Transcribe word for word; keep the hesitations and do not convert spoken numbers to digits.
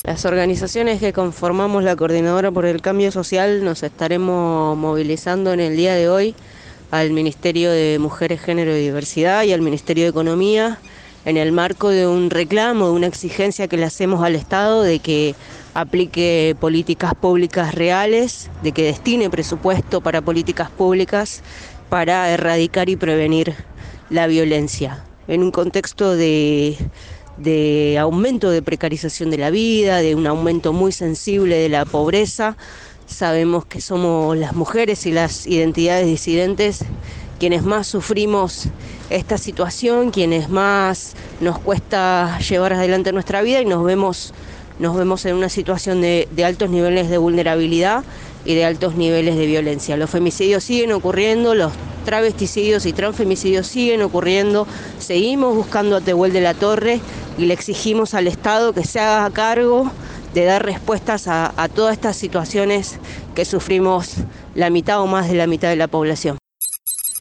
Las organizaciones que conformamos la Coordinadora por el Cambio Social nos estaremos movilizando en el día de hoy al Ministerio de Mujeres, Género y Diversidad y al Ministerio de Economía en el marco de un reclamo, de una exigencia que le hacemos al Estado de que aplique políticas públicas reales, de que destine presupuesto para políticas públicas para erradicar y prevenir la violencia. En un contexto de de aumento de precarización de la vida, de un aumento muy sensible de la pobreza. Sabemos que somos las mujeres y las identidades disidentes quienes más sufrimos esta situación, quienes más nos cuesta llevar adelante nuestra vida y nos vemos, nos vemos en una situación de, de altos niveles de vulnerabilidad y de altos niveles de violencia. Los femicidios siguen ocurriendo, los travesticidios y transfemicidios siguen ocurriendo, seguimos buscando a Tehuel de la Torre y le exigimos al Estado que se haga cargo de dar respuestas a, a todas estas situaciones que sufrimos la mitad o más de la mitad de la población.